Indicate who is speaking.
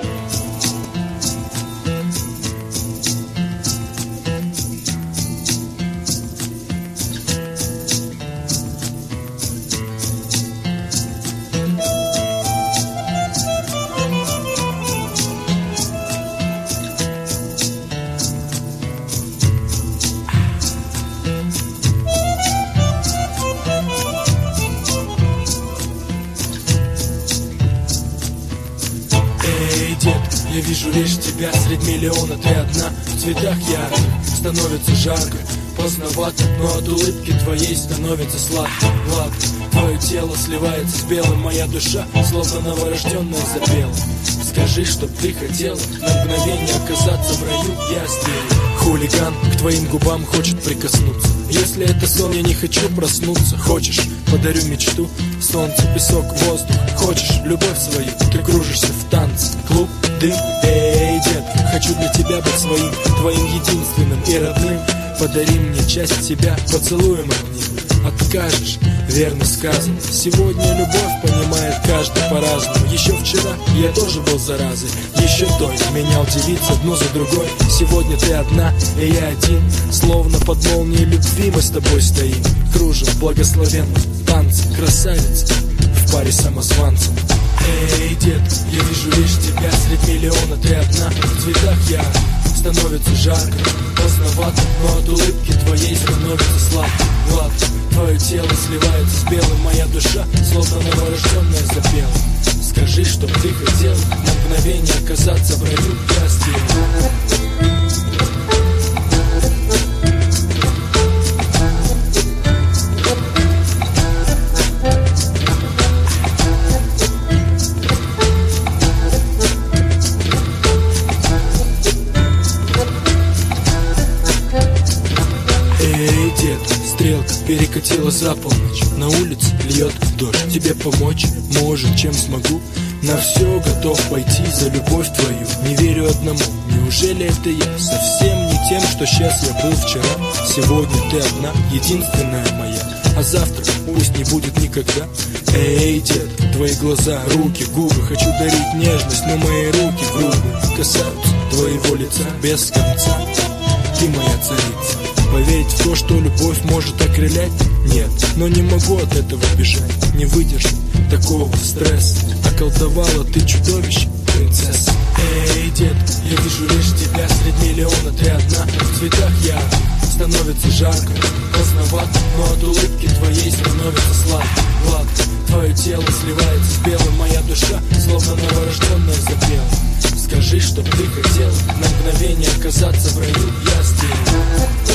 Speaker 1: Я вижу лишь тебя средь миллиона, ты одна. В цветах ярких становится жарко, поздновато, но от улыбки твоей становится сладко. Ладно, твое тело сливается с белым, моя душа словно новорожденная запела. Скажи, что ты хотела на мгновение оказаться в раю, я сделаю. Хулиган к твоим губам хочет прикоснуться. Если это сон, я не хочу проснуться. Хочешь, подарю мечту, солнце, песок, воздух. Хочешь, любовь свою, ты кружишься в танце. Клуб, дым, эй, детка, хочу для тебя быть своим, твоим единственным и родным. Подари мне часть себя, поцелуем одним. Откажешь, верно сказано. Сегодня любовь понимает каждый по-разному. Еще вчера я тоже был заразой. Еще той менял девиц одну за другой. Сегодня ты одна, и я один. Словно под молнией любви мы с тобой стоим. Кружим в благословенном танце. Красавица в паре самозванцев. Эй, детка, я вижу лишь тебя средь миллиона, ты одна. В цветах ярко становится жарко, поздновато, но от улыбки твоей становится сладко. Гладко, твое тело сливается с белым, моя душа словно новорожденная запела. Скажи, что ты хотел на мгновение оказаться в раю, я сделаю. Стрелка перекатила за полночь, на улице льет дождь. Тебе помочь может, чем смогу. На все готов пойти за любовь твою. Не верю одному, неужели это я? Совсем не тем, что сейчас я был вчера. Сегодня ты одна, единственная моя. А завтра пусть не будет никогда. Эй, детка, твои глаза, руки, губы. Хочу дарить нежность, но мои руки грубые касаются твоего лица без конца. Ты моя царица. Поверить в то, что любовь может окрылять? Нет, но не могу от этого бежать. Не выдержу такого стресса. Околдовала ты чудовище, принцесса. Эй, детка, я вижу лишь тебя средь миллиона, ты одна. В цветах ярко становится жарко, поздновато, но от улыбки твоей становится сладко. Гладко, твое тело сливается с белым, моя душа словно новорожденная запела. Скажи, что ты хотел на мгновение оказаться в раю, я сделаю.